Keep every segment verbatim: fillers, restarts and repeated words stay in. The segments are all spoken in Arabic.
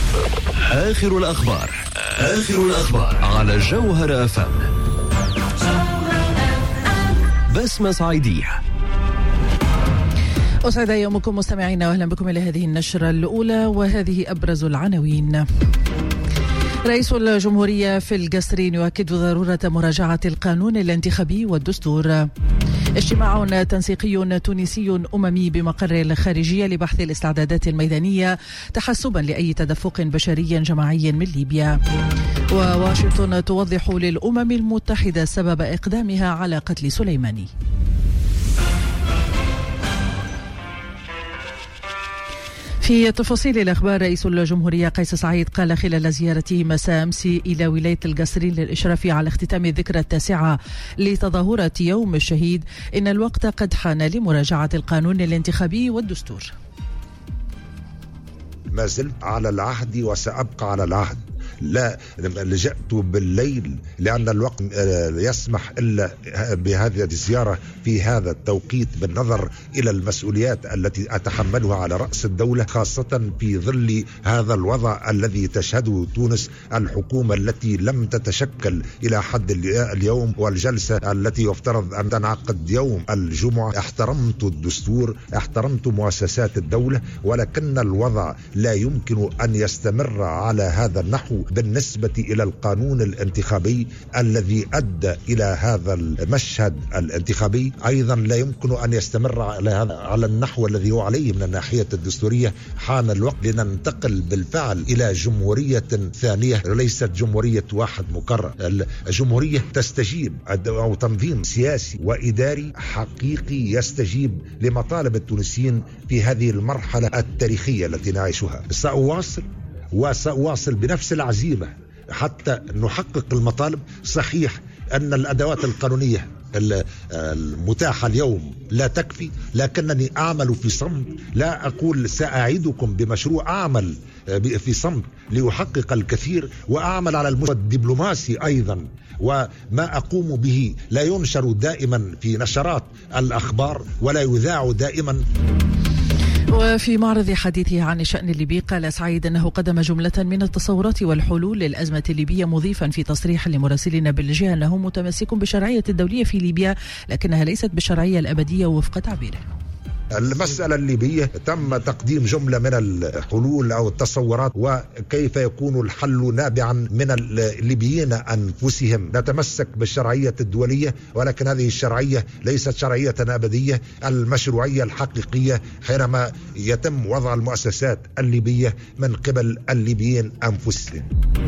آخر الأخبار آخر الأخبار على جوهر أف أم. بسمة صعيدية. أسعد يومكم مستمعينا، وأهلا بكم إلى هذه النشرة الأولى، وهذه أبرز العناوين. رئيس الجمهورية في القصرين يؤكد ضرورة مراجعة القانون الانتخابي والدستور. اجتماع تنسيقي تونسي أممي بمقر الخارجية لبحث الاستعدادات الميدانية تحسبا لأي تدفق بشري جماعي من ليبيا. وواشنطن توضح للأمم المتحدة سبب إقدامها على قتل سليماني. في تفاصيل الأخبار، رئيس الجمهورية قيس سعيد قال خلال زيارته مساء أمس إلى ولاية القصرين للإشراف على اختتام الذكرى التاسعة لتظاهرة يوم الشهيد إن الوقت قد حان لمراجعة القانون الانتخابي والدستور. ما زلت على العهد وسأبقى على العهد، لا لجأت بالليل لأن الوقت يسمح إلا بهذه الزيارة في هذا التوقيت بالنظر إلى المسؤوليات التي أتحملها على رأس الدولة، خاصة في ظل هذا الوضع الذي تشهده تونس، الحكومة التي لم تتشكل إلى حد اليوم، والجلسة التي يفترض أن تنعقد يوم الجمعة. احترمت الدستور، احترمت مؤسسات الدولة، ولكن الوضع لا يمكن أن يستمر على هذا النحو بالنسبة إلى القانون الانتخابي الذي أدى إلى هذا المشهد الانتخابي. أيضا لا يمكن أن يستمر على هذا على النحو الذي هو عليه من الناحية الدستورية. حان الوقت لننتقل بالفعل إلى جمهورية ثانية، ليست جمهورية واحد مكرر، الجمهورية تستجيب أو تنظيم سياسي وإداري حقيقي يستجيب لمطالب التونسيين في هذه المرحلة التاريخية التي نعيشها. سأواصل وسأواصل بنفس العزيمة حتى نحقق المطالب. صحيح أن الأدوات القانونية المتاحة اليوم لا تكفي، لكنني أعمل في صمت. لا أقول سأعيدكم بمشروع، أعمل في صمت لأحقق الكثير، وأعمل على المستوى الدبلوماسي أيضا، وما أقوم به لا ينشر دائما في نشرات الأخبار ولا يذاع دائما. وفي معرض حديثه عن الشأن الليبي قال سعيد أنه قدم جملة من التصورات والحلول للأزمة الليبية، مضيفا في تصريح لمراسلنا بالجهة أنه متمسك بالشرعية الدولية في ليبيا، لكنها ليست بالشرعية الأبدية وفق تعبيره. المسألة الليبية تم تقديم جملة من الحلول أو التصورات، وكيف يكون الحل نابعا من الليبيين أنفسهم. نتمسك بالشرعية الدولية، ولكن هذه الشرعية ليست شرعية أبدية. المشروعية الحقيقية حينما يتم وضع المؤسسات الليبية من قبل الليبيين أنفسهم.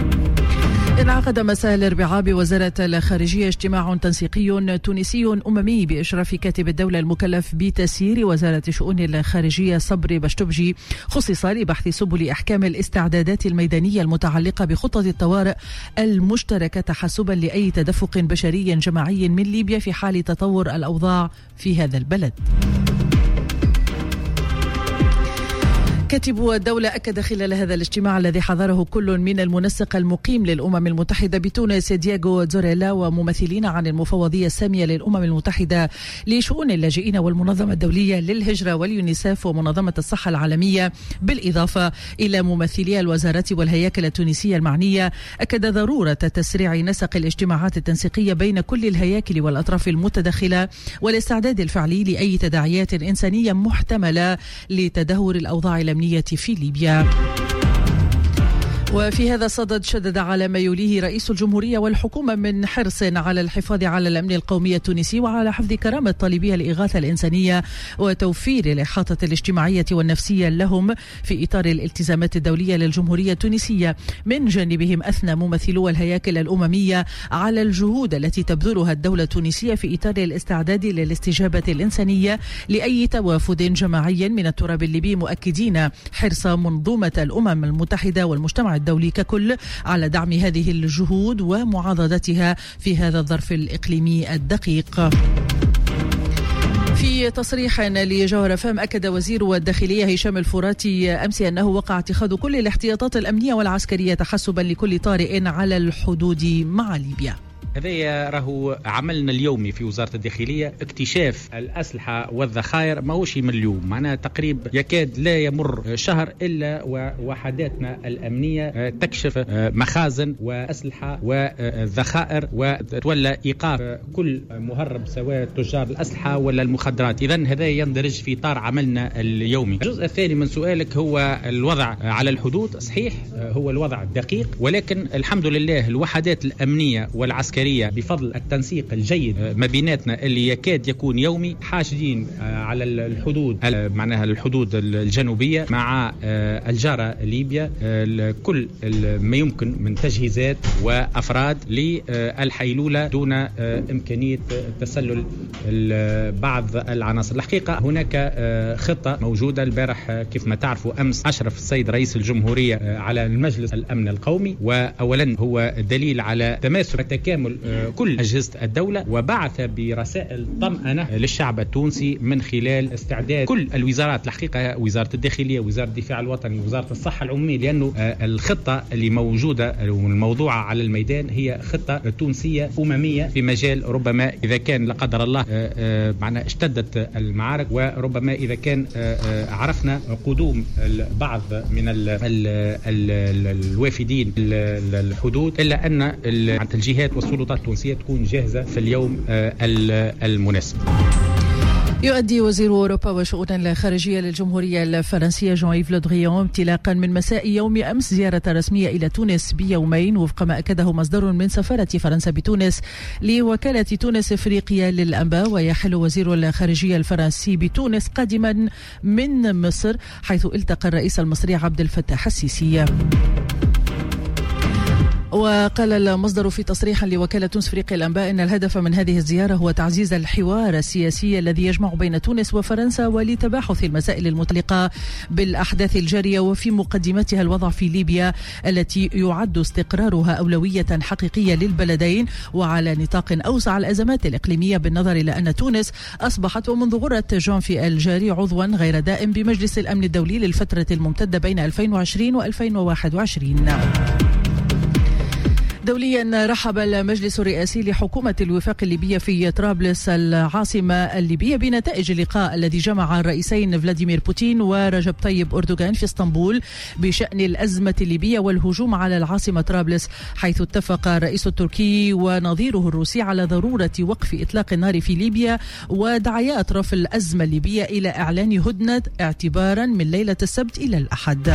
انعقد مساء الأربعاء بوزارة الخارجية اجتماع تنسيقي تونسي أممي بإشراف كاتب الدولة المكلف بتسيير وزارة شؤون الخارجية صبري بشتبجي، خصص لبحث سبل أحكام الاستعدادات الميدانية المتعلقة بخطة الطوارئ المشتركة تحسبا لأي تدفق بشري جماعي من ليبيا في حال تطور الأوضاع في هذا البلد. كاتب الدولة أكد خلال هذا الاجتماع الذي حضره كل من المنسق المقيم للأمم المتحدة بتونس دياغو زوريلا وممثلين عن المفوضية السامية للأمم المتحدة لشؤون اللاجئين والمنظمة الدولية للهجرة واليونيسف ومنظمة الصحة العالمية، بالإضافة إلى ممثلي الوزارات والهياكل التونسية المعنية، أكد ضرورة تسريع نسق الاجتماعات التنسيقية بين كل الهياكل والأطراف المتدخلة والاستعداد الفعلي لأي تداعيات إنسانية محتملة لتدهور الأوضاع الأمنية في ليبيا. وفي هذا الصدد شدد على ما يوليه رئيس الجمهورية والحكومة من حرص على الحفاظ على الأمن القومي التونسي وعلى حفظ كرامة طالبي الإغاثة الإنسانية وتوفير الإحاطة الاجتماعية والنفسية لهم في إطار الالتزامات الدولية للجمهورية التونسية. من جانبهم أثنى ممثلو الهياكل الأممية على الجهود التي تبذلها الدولة التونسية في إطار الاستعداد للاستجابة الإنسانية لأي توافد جماعي من التراب الليبي، مؤكدين حرص منظومة الأمم المتحدة والمجتمع الدولي ككل على دعم هذه الجهود ومعاضدتها في هذا الظرف الإقليمي الدقيق. في تصريح لجوهر أف أم أكد وزير الداخلية هشام الفراتي أمس أنه وقع اتخاذ كل الاحتياطات الأمنية والعسكرية تحسبا لكل طارئ على الحدود مع ليبيا. هذا راهو عملنا اليومي في وزارة الداخلية. اكتشاف الأسلحة والذخائر ماهوش من اليوم، معناها تقريب يكاد لا يمر شهر إلا ووحداتنا الأمنية تكشف مخازن وأسلحة وذخائر وتولى إيقاف كل مهرب سواء تجار الأسلحة ولا المخدرات. إذن هذا يندرج في إطار عملنا اليومي. الجزء الثاني من سؤالك هو الوضع على الحدود. صحيح هو الوضع دقيق، ولكن الحمد لله الوحدات الأمنية والعسكرية بفضل التنسيق الجيد ما بيناتنا اللي يكاد يكون يومي، حاشدين على الحدود معناها الحدود الجنوبية مع الجارة ليبيا كل ما يمكن من تجهيزات وأفراد للحيلولة دون إمكانية تسلل بعض العناصر. الحقيقة هناك خطة موجودة. البارح كيف ما تعرفوا أمس أشرف السيد رئيس الجمهورية على المجلس الأمن القومي، وأولا هو دليل على تماسك وتكامل كل أجهزة الدولة، وبعث برسائل طمأنة للشعب التونسي من خلال استعداد كل الوزارات. الحقيقة وزارة الداخلية، وزارة الدفاع الوطني، وزارة الصحة العمومية، لأنه الخطة اللي موجودة والموضوعة على الميدان هي خطة تونسية أممية في مجال ربما إذا كان لا قدر الله معنا اشتدت المعارك، وربما إذا كان عرفنا قدوم بعض من ال ال ال الوافدين الحدود، إلا أن الجهات والسلطات التونسية تكون جاهزة في اليوم المناسب. يؤدي وزير أوروبا وشؤون الخارجية للجمهورية الفرنسية جون إيف لو دريون انطلاقا من مساء يوم أمس زيارة رسمية إلى تونس بيومين، وفق ما أكده مصدر من سفارة فرنسا بتونس لوكالة تونس إفريقيا للأنباء. ويحل وزير الخارجية الفرنسي بتونس قادما من مصر، حيث التقى الرئيس المصري عبد الفتاح السيسي. وقال المصدر في تصريح لوكالة تونس إفريقيا الأنباء إن الهدف من هذه الزيارة هو تعزيز الحوار السياسي الذي يجمع بين تونس وفرنسا، ولتباحث المسائل المتعلقة بالأحداث الجارية وفي مقدمتها الوضع في ليبيا التي يعد استقرارها أولوية حقيقية للبلدين، وعلى نطاق أوسع الأزمات الإقليمية، بالنظر إلى أن تونس أصبحت ومنذ غرة جانفي الجاري عضوا غير دائم بمجلس الأمن الدولي للفترة الممتدة بين ألفين وعشرين وألفين وواحد وعشرين. دوليا، رحب المجلس الرئاسي لحكومة الوفاق الليبية في طرابلس العاصمة الليبية بنتائج اللقاء الذي جمع الرئيسين فلاديمير بوتين ورجب طيب أردوغان في اسطنبول بشأن الأزمة الليبية والهجوم على العاصمة طرابلس، حيث اتفق الرئيس التركي ونظيره الروسي على ضرورة وقف إطلاق النار في ليبيا ودعايا أطراف الأزمة الليبية إلى إعلان هدنة اعتبارا من ليلة السبت إلى الأحد.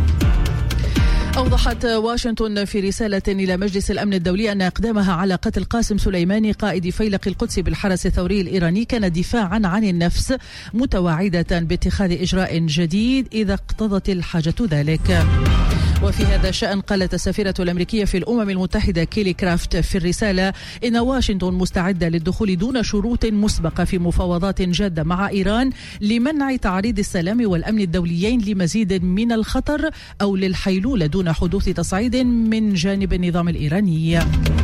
أوضحت واشنطن في رسالة إلى مجلس الأمن الدولي أن إقدامها على قتل قاسم سليماني قائد فيلق القدس بالحرس الثوري الإيراني كان دفاعا عن النفس، متواعدة باتخاذ إجراء جديد إذا اقتضت الحاجة ذلك. وفي هذا الشأن قالت السفيرة الأمريكية في الأمم المتحدة كيلي كرافت في الرسالة إن واشنطن مستعدة للدخول دون شروط مسبقة في مفاوضات جادة مع إيران لمنع تعريض السلام والأمن الدوليين لمزيد من الخطر أو للحيلولة دون حدوث تصعيد من جانب النظام الإيراني.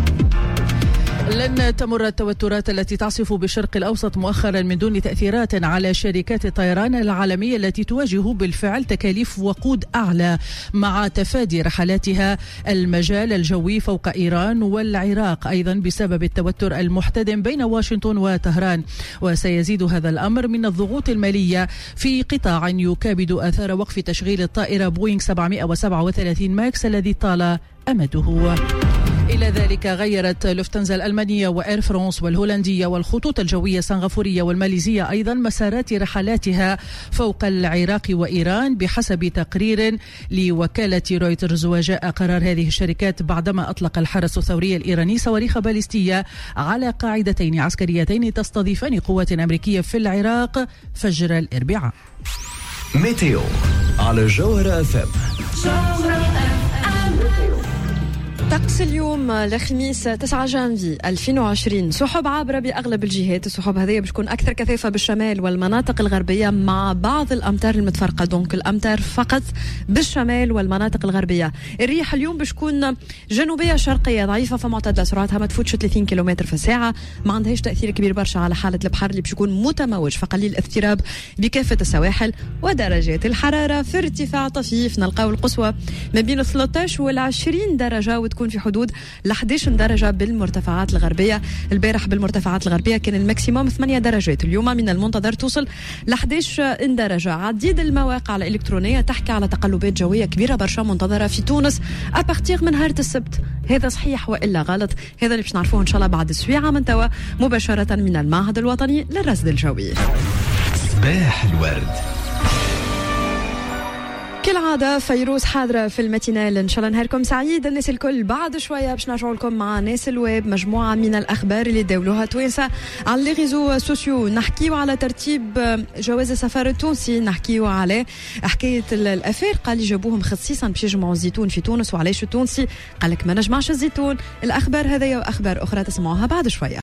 لن تمر التوترات التي تعصف بالشرق الأوسط مؤخرا من دون تأثيرات على شركات الطيران العالمية التي تواجه بالفعل تكاليف وقود أعلى مع تفادي رحلاتها المجال الجوي فوق إيران والعراق، أيضا بسبب التوتر المحتدم بين واشنطن وطهران. وسيزيد هذا الأمر من الضغوط المالية في قطاع يكابد آثار وقف تشغيل الطائرة بوينغ سبعمائة وسبعة وثلاثين ماكس الذي طال أمده. إلى ذلك غيرت لوفتنزا الألمانية وإير فرانس والهولندية والخطوط الجوية السنغافورية والماليزية أيضا مسارات رحلاتها فوق العراق وإيران بحسب تقرير لوكالة رويترز. وجاء قرار هذه الشركات بعدما أطلق الحرس الثوري الإيراني صواريخ باليستية على قاعدتين عسكريتين تستضيفان قوات أمريكية في العراق فجر الأربعاء. ميتيو على جوهر اف ام. طقس اليوم الخميس تسعة جانفي ألفين وعشرين، سحب عابرة بأغلب الجهات. السحب هذه بتكون أكثر كثافة بالشمال والمناطق الغربية مع بعض الأمطار المتفرقة، دونك الأمطار فقط بالشمال والمناطق الغربية. الريح اليوم بتكون جنوبية شرقية ضعيفة فمعتدلة، سرعتها ما تفوتش ثلاثين كيلومتر في الساعة، ما عندهاش تأثير كبير برشا على حالة البحر اللي بتكون متموج فقليل اضطراب بكافة السواحل. ودرجات الحرارة في ارتفاع طفيف، نلقاو القصوى ما بين ثلاثة عشر والعشرين درجة وتكون تكون في حدود ل إحدى عشرة درجة بالمرتفعات الغربية. البارح بالمرتفعات الغربية كان الماكسيموم ثمانية درجات، اليوم من المنتظر توصل ل إحدى عشر درجة. عديد المواقع الإلكترونية تحكي على تقلبات جوية كبيرة برشا منتظرة في تونس أبارتيغ من نهار السبت. هذا صحيح وإلا غلط؟ هذا اللي باش نعرفوه إن شاء الله بعد سويعة من توا مباشرة من المعهد الوطني للرصد الجوي. صباح الورد كالعادة فيروز حاضرة في الماتينال. إن شاء الله نهاركم سعيد الناس الكل. بعد شوية باش نرجعوا لكم مع ناس الويب مجموعة من الأخبار اللي داولوها توانسة على لي ريزو سوسيو. نحكيو على ترتيب جواز السفر التونسي، نحكيو على حكاية الأفارقة اللي جابوهم خصيصا باش يجمعوا الزيتون في تونس، وعلاش التونسي قالك ما نجمعش الزيتون. الأخبار هذه وأخبار أخرى تسمعوها بعد شوية.